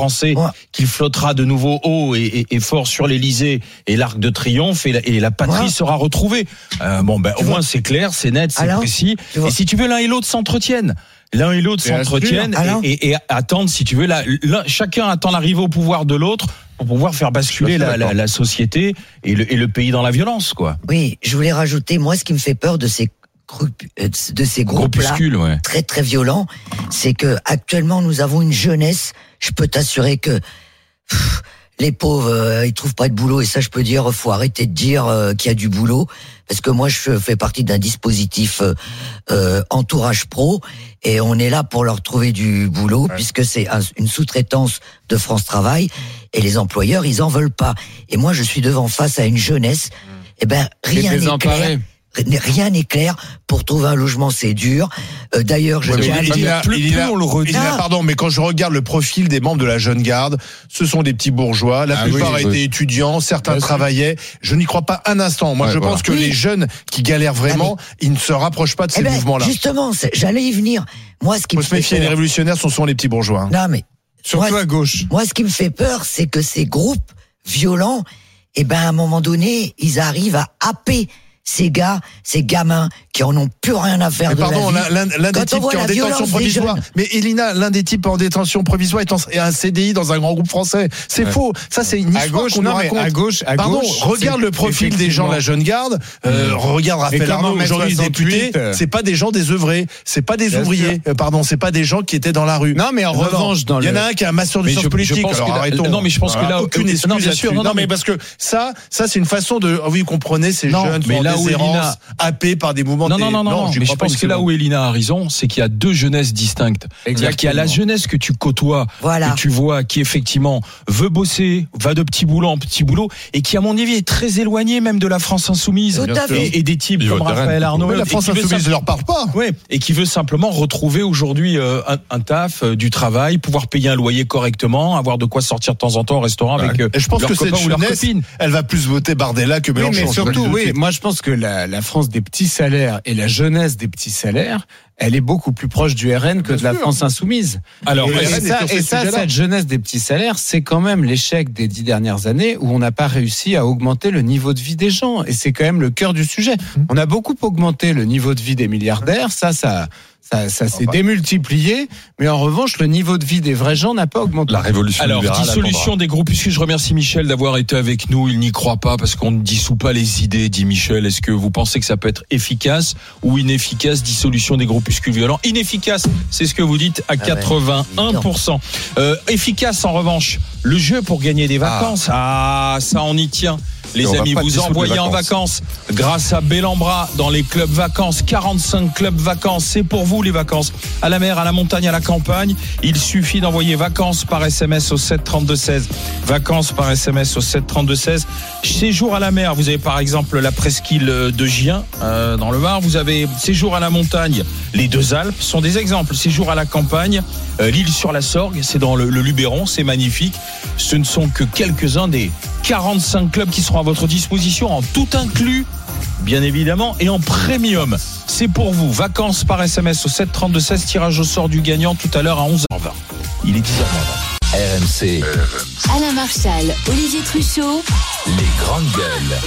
Français Ouais. qu'il flottera de nouveau haut et, et, et fort sur l'Élysée et l'Arc de Triomphe et la, et la patrie Ouais. sera retrouvée. Euh, bon, ben, au vois. moins c'est clair, c'est net, c'est Alain, précis. tu vois. Et si tu veux, l'un et l'autre s'entretiennent. L'un et l'autre Bien s'entretiennent sûr, Alain. et, et, et attendent, si tu veux, la, l'un- chacun attend l'arrivée au pouvoir de l'autre pour pouvoir faire basculer Je suis la, d'accord. la, la société et le, et le pays dans la violence, quoi. Oui, je voulais rajouter, moi, ce qui me fait peur de ces, group- euh, de ces groupes-là, Groupuscule, ouais. très très violents, c'est que actuellement nous avons une jeunesse. Je peux t'assurer que pff, les pauvres, euh, ils trouvent pas de boulot, et ça, je peux dire, faut arrêter de dire euh, qu'il y a du boulot, parce que moi, je fais partie d'un dispositif euh, euh, entourage pro, et on est là pour leur trouver du boulot, ouais. puisque c'est un, une sous-traitance de France Travail, et les employeurs, ils en veulent pas. Et moi, je suis devant face à une jeunesse, et ben rien n'est clair. Rien n'est clair. Pour trouver un logement, c'est dur. Euh, d'ailleurs, je Ouais, tiens à il, le il, dire. a, plus- il, plus a, on le redit. il a- Ah. pardon, mais quand je regarde le profil des membres de la jeune garde, ce sont des petits bourgeois. La Ah plupart oui, étaient oui. étudiants, certains Bien sûr. travaillaient. Je n'y crois pas un instant. Moi, Ouais, je voilà. pense que Oui. les jeunes qui galèrent vraiment, ils ne se rapprochent pas de Eh ces ben, mouvements-là. justement, c'est- j'allais y venir. Moi, ce qui Il me faut se fait méfier. Les peur, révolutionnaires, ce sont les petits bourgeois. hein. non mais Surtout moi, à gauche. moi, ce qui me fait peur, c'est que ces groupes violents, eh ben, à un moment donné, ils arrivent à happer ces gars, ces gamins qui en ont plus rien à faire Mais de pardon, la vie. l'un, l'un- l'un des Quand on types voit qui est en la détention violence des provisoire. jeunes. Mais Elina, l'un des types en détention provisoire est, en, est un C D I dans un grand groupe français. C'est Ouais. faux. Ça, c'est une À histoire gauche, qu'on nous non, mais raconte. à gauche, à Pardon, gauche, regarde c'est le profil des gens de la jeune garde. Euh, regarde Raphaël comment Arnaud, mettre aujourd'hui soixante-huit, député. euh, C'est pas des gens désœuvrés. C'est pas des Bien ouvriers. Euh, Pardon, c'est pas des gens qui étaient dans la rue. Non, mais en Non, non. revanche, dans il y en le. a un qui a un master de Mais sciences je- je politiques. pense Alors que là- arrêtons. non, mais je pense que là- aucune non, excuse bien sûr, là-dessus. non, Non, non, mais mais- parce que ça, ça c'est une façon de. Oh oui, vous comprenez, ces Non, jeunes mais sont là en où déshérence, Elina- happés par des mouvements. Non, de- non, non, non, j'y mais crois je pas pense une que là seconde. où Elina a raison, c'est qu'il y a deux jeunesses distinctes. C'est-à-dire qu'il y a la jeunesse que tu côtoies, Voilà. que tu vois, qui effectivement veut bosser, va de petit boulot en petit boulot, et qui, à mon avis, est très éloigné même de la France insoumise. Tout à fait. Et, et des types Ils comme votent Raphaël R N. Arnaud. Mais la et France qui veut insoumise sim- ne leur parle pas. Ouais, et qui veut simplement retrouver aujourd'hui euh, un, un taf, euh, du travail, pouvoir payer un loyer correctement, avoir de quoi sortir de temps en temps au restaurant avec euh, Et je pense leurs que cette copains ou leurs jeunesse, copines. elle va plus voter Bardella que Oui, Mélenchon. mais je surtout, vous le dis oui, tout de moi je pense que la, la France des petits salaires et la jeunesse des petits salaires, elle est beaucoup plus proche du R N que Bien de la sûr. France insoumise. Alors, et, le R N et est ça, sur ces et ça, sujets-là. cette jeunesse des petits salaires, c'est quand même l'échec des dix dernières années où on n'a pas réussi à augmenter le niveau de vie des gens. Et c'est quand même le cœur du sujet. On a beaucoup augmenté le niveau de vie des milliardaires. Ça, ça, ça, ça s'est démultiplié. Mais en revanche, le niveau de vie des vrais gens n'a pas augmenté. La révolution Alors, libérale dissolution attendra. des groupuscules. Je remercie Michel d'avoir été avec nous. Il n'y croit pas parce qu'on ne dissout pas les idées, dit Michel. Est-ce que vous pensez que ça peut être efficace ou inefficace, dissolution des groupuscules violents? Inefficace, c'est ce que vous dites à ouais, quatre-vingt-un pour cent. Euh, efficace, en revanche, le jeu pour gagner des vacances. Ah, ça, on y tient. Les Et on va amis, pas vous dissoudre envoyez les en vacances grâce à Bellambra dans les clubs vacances. quarante-cinq clubs vacances, c'est pour vous les vacances. À la mer, à la montagne, à la campagne. Il suffit d'envoyer vacances par S M S au sept trente-deux seize. Vacances par S M S au sept trente-deux seize. Séjour à la mer, vous avez par exemple la presqu'île de Gien euh, dans le Var. Vous avez séjour à la montagne, les deux Alpes sont des exemples. Séjour à la campagne, euh, l'île sur la Sorgue, c'est dans le, le Luberon, c'est magnifique. Ce ne sont que quelques-uns des quarante-cinq clubs qui seront à votre disposition en tout inclus, bien évidemment, et en premium. C'est pour vous. Vacances par S M S au sept trente-deux seize. Tirage au sort du gagnant tout à l'heure à onze heures vingt. Il est dix heures vingt. R M C, Alain Marchal, Olivier Truchot. les grandes gueules.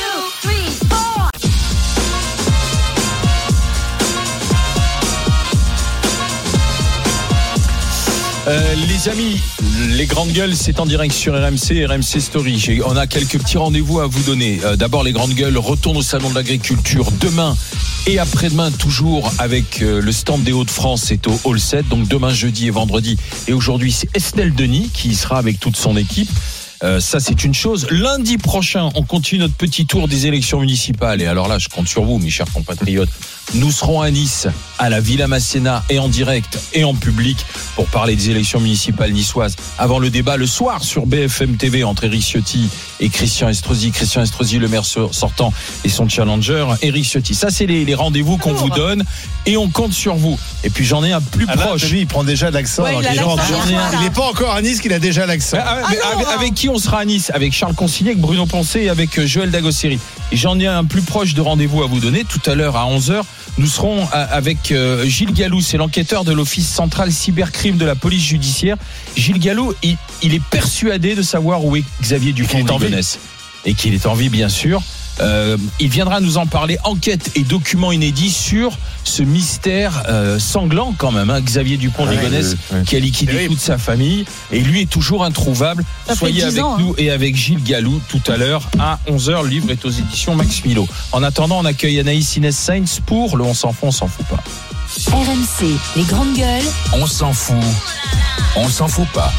Euh, les amis, les grandes gueules, c'est en direct sur R M C, R M C Story. J'ai- on a quelques petits rendez-vous à vous donner. Euh, d'abord, les grandes gueules retournent au Salon de l'Agriculture demain et après-demain, toujours avec euh, le stand des Hauts-de-France, c'est au Hall sept. Donc demain, jeudi et vendredi. Et aujourd'hui, c'est Estelle Denis qui y sera avec toute son équipe. Euh, ça, c'est une chose. Lundi prochain, on continue notre petit tour des élections municipales. Et alors là, je compte sur vous, mes chers compatriotes. Nous serons à Nice, à la Villa Masséna, et en direct et en public pour parler des élections municipales niçoises. Avant le débat, le soir, sur B F M T V, entre Éric Ciotti et Christian Estrosi. Christian Estrosi, le maire sortant, et son challenger, Éric Ciotti. Ça, c'est les, les rendez-vous qu'on vous donne et on compte sur vous. Et puis, j'en ai un plus Alain, proche. lui, il prend déjà l'accent. Ouais, il a Il est l'accent, en- voilà. il n'est pas encore à Nice qu'il a déjà l'accent. Ouais, ah, mais avec, avec qui on sera à Nice? Avec Charles Consigny, avec Bruno Poncet et avec euh, Joël Dagosseri. Et j'en ai un plus proche de rendez-vous à vous donner tout à l'heure à onze heures. Nous serons avec Gilles Gallou, c'est l'enquêteur de l'Office central cybercrime de la police judiciaire. Gilles Gallou, il, il est persuadé de savoir où est Xavier Dupont de Ligonnès. Et qu'il est en vie, bien sûr. Euh, il viendra nous en parler. Enquête et documents inédits sur ce mystère euh, sanglant quand même, hein, Xavier Dupont de Ligonnès, oui, oui. qui a liquidé toute sa famille et lui est toujours introuvable. Ça Soyez avec ans, nous hein. et avec Gilles Gallou tout à l'heure à onze heures. Le livre est aux éditions Max Milo. En attendant, on accueille Anaïs Inès Sainz pour le On s'en fout, on s'en fout pas. R M C, les grandes gueules. On s'en fout. On s'en fout pas.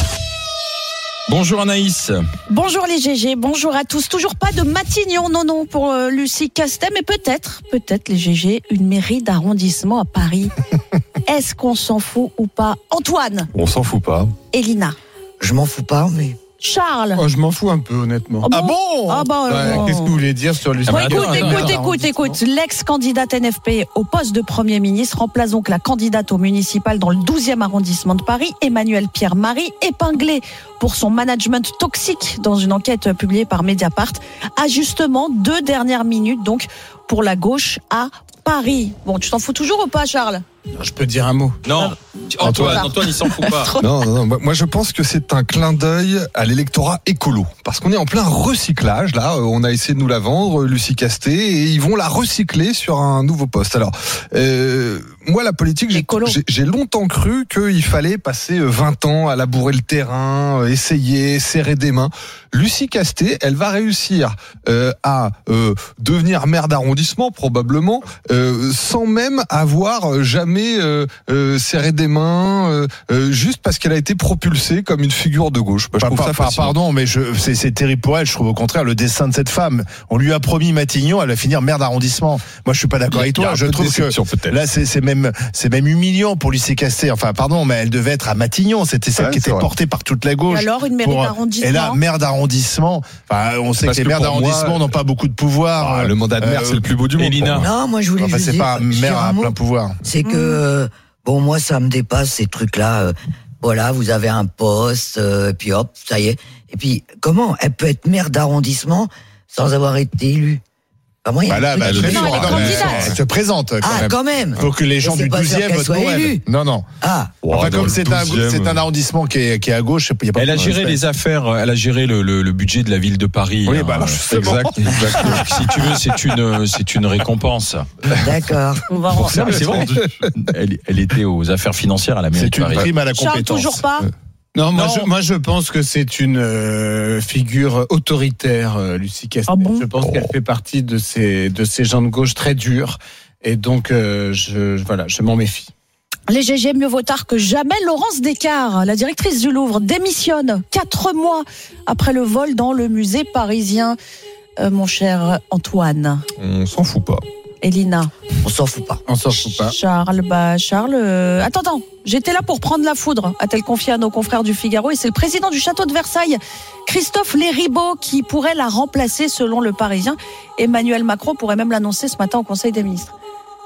Bonjour Anaïs. Bonjour les G G, bonjour à tous. Toujours pas de Matignon, non non, pour euh, Lucie Castet, mais peut-être, peut-être les G G, une mairie d'arrondissement à Paris. Est-ce qu'on s'en fout ou pas? Antoine, On s'en fout pas. Elina, Je m'en fous pas, mais. Charles. Oh, je m'en fous un peu, honnêtement. Oh, Ah bon Ah bah, Ouais, bon. Qu'est-ce que vous voulez dire sur Lucie Bon, Ah, écoute, attends, écoute, attends, écoute, écoute, l'ex-candidate N F P au poste de Premier ministre remplace donc la candidate au municipal dans le douzième arrondissement de Paris, Emmanuelle Pierre-Marie, épinglée pour son management toxique dans une enquête publiée par Mediapart. Ajustement deux dernières minutes donc pour la gauche à Paris. Bon, tu t'en fous toujours ou pas, Charles? Je peux dire un mot. Non, Antoine, Antoine, il s'en fout pas. Non, non, non. Moi, je pense que c'est un clin d'œil à l'électorat écolo. Parce qu'on est en plein recyclage, là. On a essayé de nous la vendre, Lucie Castet, et ils vont la recycler sur un nouveau poste. Alors, euh, moi, la politique, j'ai, j'ai, j'ai longtemps cru qu'il fallait passer vingt ans à labourer le terrain, essayer, serrer des mains. Lucie Castet, elle va réussir euh, à euh, devenir maire d'arrondissement, probablement, euh, sans même avoir jamais euh, euh, serré des mains, euh, euh, juste parce qu'elle a été propulsée comme une figure de gauche. Bah, je Par- trouve ça par- fascinant. pardon, mais je, c'est, c'est terrible pour elle. Je trouve au contraire le destin de cette femme. On lui a promis Matignon, elle va finir maire d'arrondissement. Moi, je suis pas d'accord avec Il y a toi. un Je peu de trouve déception, que peut-être. là, c'est, c'est même, c'est même humiliant pour Lucie Castet. Enfin, pardon, mais elle devait être à Matignon. C'était celle Ouais, qui c'est était vrai. portée par toute la gauche. Et alors, une mairie Pour- d'arrondissement? Et là, maire d'arrondissement. Enfin, on sait Parce que les que maires pour d'arrondissement moi, n'ont pas beaucoup de pouvoir. Ah, le mandat de maire, Euh, c'est le plus beau du monde. Elina. pour moi. Non, moi je voulais Enfin, juste c'est dire, pas un dire maire un à mot. plein pouvoir. C'est que, euh, bon, moi, ça me dépasse, ces trucs-là. euh, voilà, vous avez un poste, euh, puis hop, ça y est. Et puis, comment elle peut être maire d'arrondissement sans avoir été élue? Enfin, moi, il y a Bah là, un bah, truc elle, qui Non, me- elle est non, mais candidate. elle se présente quand Ah, même. quand même. Il faut que les gens Mais c'est du pas sûr douzième qu'elle votent soit pour elle. élue. Non, non. Ah, Enfin, dans comme le c'est un, douzième, c'est un arrondissement qui est, qui est à gauche, il y a pas Elle a de géré respect. les affaires, elle a géré le, le, le budget de la ville de Paris. Oui, hein. bah alors, justement. exact, exact. Si tu veux, c'est une, c'est une récompense. d'accord. On va Pour ça, mais c'est vrai. Elle, elle était aux affaires financières à la mairie C'est de une Paris. prime à la Charles, compétence. toujours pas? Non, moi, Non. Je, moi je pense que c'est une euh, figure autoritaire, euh, Lucie Castet. Ah bon Je pense qu'elle fait partie de ces de ces gens de gauche très durs, et donc euh, je voilà, je m'en méfie. Les G G, mieux vaut tard que jamais. Laurence Descartes, la directrice du Louvre, démissionne quatre mois après le vol dans le musée parisien. Euh, mon cher Antoine, On s'en fout pas. Elina, On s'en fout pas. On s'en fout pas. Charles, bah Charles, euh, attends, attends, j'étais là pour prendre la foudre, a-t-elle confié à nos confrères du Figaro, et c'est le président du château de Versailles, Christophe Léribaud, qui pourrait la remplacer selon le Parisien. Emmanuel Macron pourrait même l'annoncer ce matin au Conseil des ministres.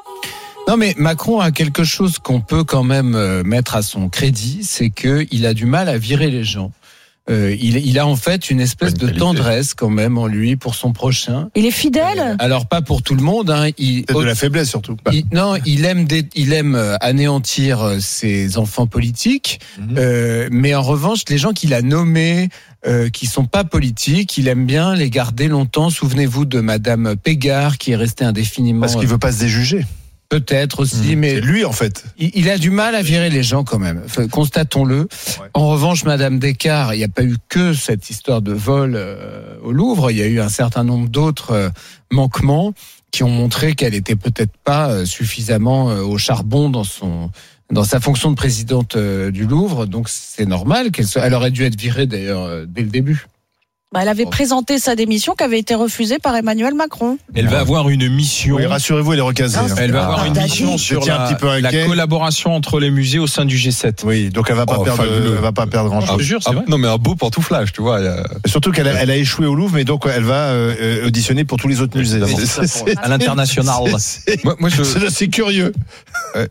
Non, mais Macron a quelque chose qu'on peut quand même euh, mettre à son crédit, c'est que il a du mal à virer les gens. Euh, il, il a en fait une espèce Une de qualité. tendresse quand même en lui pour son prochain. Il est fidèle. Alors pas pour tout le monde. Hein. Il, C'est de la faiblesse surtout. il- non, il aime, des, il aime euh, anéantir euh, ses enfants politiques, Mhm. euh, mais en revanche, les gens qu'il a nommés, euh, qui sont pas politiques, il aime bien les garder longtemps. Souvenez-vous de Madame Pégard, qui est restée indéfiniment. Parce qu'il veut pas se déjuger. Peut-être aussi, mais C'est lui en fait. il, il a du mal à virer les gens quand même. Enfin, constatons-le. En revanche, Madame Descartes, il n'y a pas eu que cette histoire de vol euh, au Louvre. Il y a eu un certain nombre d'autres euh, manquements qui ont montré qu'elle était peut-être pas euh, suffisamment euh, au charbon dans son dans sa fonction de présidente euh, du Louvre. Donc c'est normal qu'elle soit. Elle aurait dû être virée d'ailleurs euh, dès le début. Bah, elle avait présenté sa démission qui avait été refusée par Emmanuel Macron. Elle va avoir une mission. Oui, rassurez-vous, elle est recasée. Non, hein. Elle va avoir une Ah, mission d'accord. sur Je tiens un la, petit peu la inquiet. collaboration entre les musées au sein du G sept. Oui, donc elle va pas Oh, perdre, fabuleux. elle va pas perdre grand Je chose. te jure, c'est Ah, vrai. non, mais un beau pantouflage, tu vois. il y a- Surtout qu'elle a, elle a échoué au Louvre, mais donc elle va euh, auditionner pour tous les autres musées. Évidemment. C'est- c'est- À l'international. c'est- Moi, moi, je, C'est c'est curieux.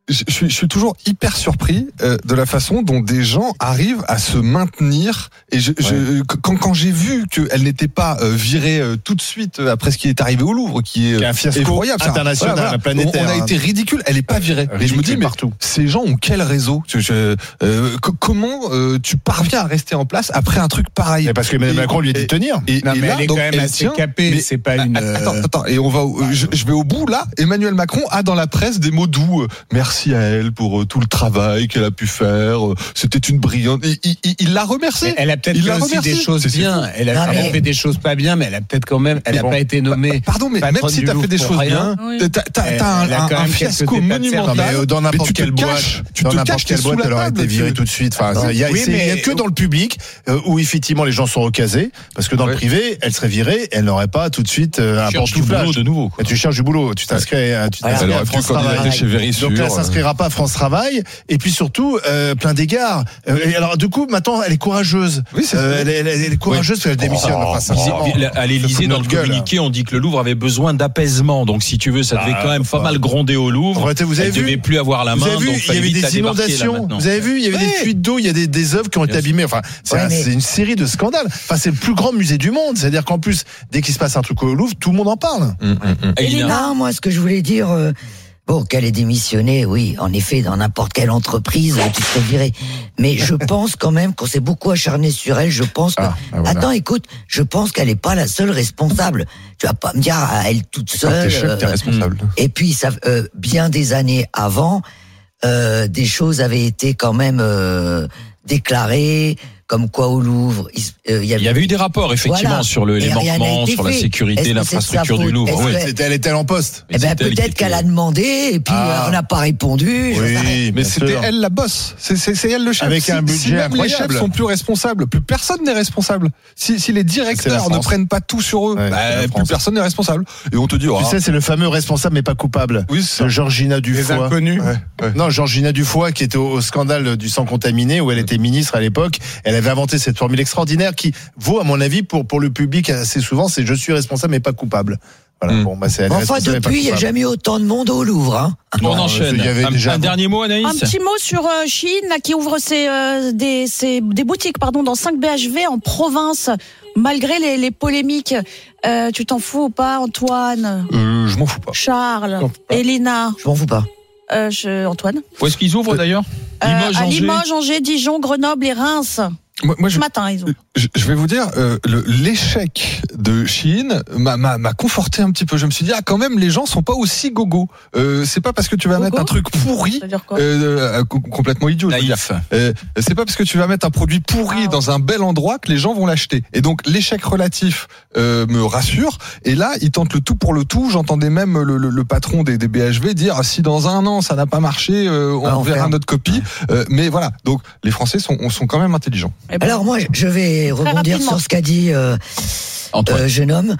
je suis, je suis toujours hyper surpris euh, de la façon dont des gens arrivent à se maintenir. Et je, je, Ouais. quand, quand j'ai vu qu'elle n'était pas euh, virée euh, tout de suite après ce qui est arrivé au Louvre, qui est, Qui est un fiasco effroyable, ça. international, Voilà, voilà. planétaire, On, on a hein. été ridicule. Elle est pas virée. Et je me dis, mais partout. ces gens ont quel réseau je, je, euh, co- Comment euh, tu parviens à rester en place après un truc pareil? Mais parce que Emmanuel Et- Macron lui a dit et- de tenir. Et, Non, et mais là, elle est donc, quand même elle assez tient, capée, mais- c'est pas une. Attends, euh, attends, et on va, je, je vais au bout là. Emmanuel Macron a dans la presse des mots doux. euh, Merci à elle pour euh, tout le travail qu'elle a pu faire. euh, C'était une brillante. Il, il, il- il l'a remercié. Mais elle a peut-être Il fait l'a aussi remercié. des choses C'est- c'est bien. fou. Elle a Non, vraiment mais- fait des choses pas bien, mais elle a peut-être quand même. Elle Mais n'a bon, pas été nommée. Pardon, mais patronne même si du t'as fait Louvre des pour choses rien. bien, Oui. t'as, t'as, Elle- t'as un, elle a un- quand un même fiasco quelques états de Non, monumental. mais dans mais n'importe tu te quelle boîte, caches, tu dans te n'importe caches, quelle t'es boîte, sous la elle aurait table, été virée tu- tout de suite. Enfin, il y a, Oui, c'est- il y a mais- que dans le public euh, où effectivement les gens sont recasés, parce que dans Ouais. le privé, elle serait virée, elle n'aurait pas tout de suite euh, un Cherche du pantouflage. boulot de nouveau, quoi. Et tu cherches du boulot, tu t'inscris, à- tu Voilà. t'inscris Elle à aurait pu France Travail. candidater chez Verisure. Donc là, elle s'inscrira pas à France Travail, et puis surtout euh, plein d'égards. Euh, et alors du coup, maintenant, elle est courageuse. Oui, c'est Euh, ça. elle, est- elle est- elle est courageuse parce qu'elle démissionne. Oh, Enfin, sincèrement. ils- à l'Élysée, dans le Notre gueule. communiqué, on dit que le Louvre avait besoin d'apaisement. Donc, si tu veux, ça devait Ah, quand même pas enfin. mal gronder au Louvre. Arrêtez, vous avez Elle vu devait plus avoir la Vous main. avez vu, donc il y fallait avait vite la des débarquer, là, inondations. maintenant. Vous avez vu, il y avait des fuites d'eau, il y a des, des œuvres qui ont été Bien sûr. abîmées. Enfin, c'est Ouais, un- mais- c'est une série de scandales. Enfin, c'est le plus grand musée du monde. C'est-à-dire qu'en plus, dès qu'il se passe un truc au Louvre, tout le monde en parle. Hum, hum, hum. Elina. Non, moi, ce que je voulais dire, euh, bon, qu'elle ait démissionné, oui, en effet, dans n'importe quelle entreprise, euh, tu serais viré. Mais je pense quand même qu'on s'est beaucoup acharné sur elle. Je pense que. Ah, bah voilà. Attends, écoute, je pense qu'elle n'est pas la seule responsable. Tu vas pas me dire à elle toute T'es seule. chef, t'es euh, responsable. Et puis, ça, euh, bien des années avant, euh, des choses avaient été quand même euh, déclarées, comme quoi au Louvre, il, s- euh, il y avait. Il y avait eu des rapports, effectivement, Voilà. sur le, les Et rien n'a manquements, été sur la fait. sécurité, Est-ce que l'infrastructure c'est de sa du Louvre. faute? Oui. Est-ce que- C'était, elle était en poste. Eh ben, C'est elle qui peut-être était- qu'elle a demandé, et puis Ah. euh, on n'a pas répondu. j'en sais rien. Oui, Mais bien c'était sûr. elle la boss. C'est, c'est, c'est elle le chef. Avec si, un budget si même les incroyable. chefs sont plus responsables, plus personne n'est responsable. Si, si les C'est la directeurs ne France. prennent pas tout sur eux, Ouais, bah, c'est la plus France. personne n'est responsable. Et on te dit, oh, Tu sais, c'est le fameux responsable mais pas coupable. oui, c'est ça. De Georgina Les Dufoy. inconnus. Ouais, ouais. Non, Georgina Dufoy, qui était au, au scandale du sang contaminé, où elle était ministre à l'époque. Elle avait inventé cette formule extraordinaire qui vaut, à mon avis, pour, pour le public assez souvent, c'est je suis responsable mais pas coupable. Voilà, Mm. bon, bah, c'est elle est Enfin, responsable mais pas depuis, il n'y a coupable. jamais eu autant de monde au Louvre. Hein. On Non, enchaîne. il y avait Un, déjà- un dernier mot, Anaïs. Un petit mot sur euh, Chine là, qui ouvre ses, euh, des, ses- des boutiques pardon, dans cinq B H V en province, malgré les, les polémiques. Euh, tu t'en fous ou pas, Antoine, Euh, je m'en fous pas. Charles, m'en fous pas. Elina, Je m'en fous pas. euh, je- Antoine Où est-ce qu'ils ouvrent d'ailleurs Euh, Limoges, À Angers. Limoges, Angers, Dijon, Grenoble et Reims. Moi, moi, je, Ce matin, ils ont. je, je vais vous dire, euh, le, l'échec de Chine m'a, m'a, m'a conforté un petit peu. Je me suis dit, ah, quand même, les gens sont pas aussi gogo. Euh, c'est pas parce que tu vas Gogo mettre un truc pourri, Ça veut dire quoi euh, euh, co- complètement idiot. je veux dire. Naïf. Euh, c'est pas parce que tu vas mettre un produit pourri Ah ouais. dans un bel endroit que les gens vont l'acheter. Et donc l'échec relatif euh, me rassure. Et là, ils tentent le tout pour le tout. J'entendais même le, le, le patron des, des B H V dire, ah, si dans un an ça n'a pas marché, euh, on Ah, on verra ferme. notre copie. Euh, mais voilà. Donc les Français sont, sont quand même intelligents. Eh ben, Alors moi, je vais rebondir rapidement. sur ce qu'a dit euh, Antoine. euh, jeune homme.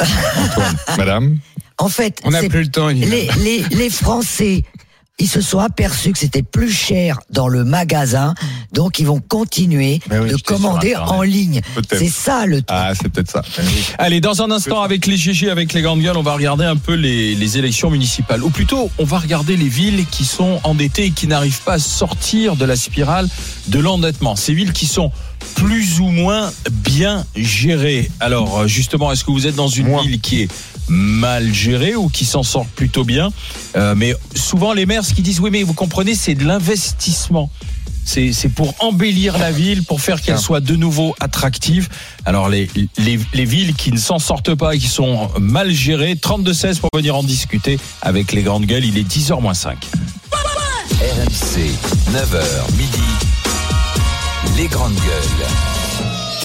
Madame. En fait, On n'a c'est- plus le temps. Elina. les, les, les Français, ils se sont aperçus que c'était plus cher dans le magasin, donc ils vont continuer Mais oui, de j'étais sur commander Internet. en ligne. Peut-être. C'est ça le truc. Ah, c'est peut-être ça. Allez, dans un instant, avec les G G, avec les grandes gueules, on va regarder un peu les, les élections municipales. Ou plutôt, on va regarder les villes qui sont endettées et qui n'arrivent pas à sortir de la spirale de l'endettement. Ces villes qui sont plus ou moins bien gérées. Alors, justement, est-ce que vous êtes dans une Moins. ville qui est mal gérée ou qui s'en sort plutôt bien? Euh, Mais souvent, les maires, ce qu'ils disent, oui, mais vous comprenez, c'est de l'investissement. C'est, c'est pour embellir la ville, pour faire qu'elle soit de nouveau attractive. Alors les, les, les villes qui ne s'en sortent pas et qui sont mal gérées, trente-deux seize pour venir en discuter avec les grandes gueules. Il est dix heures moins cinq. R M C, neuf heures midi. Les grandes gueules.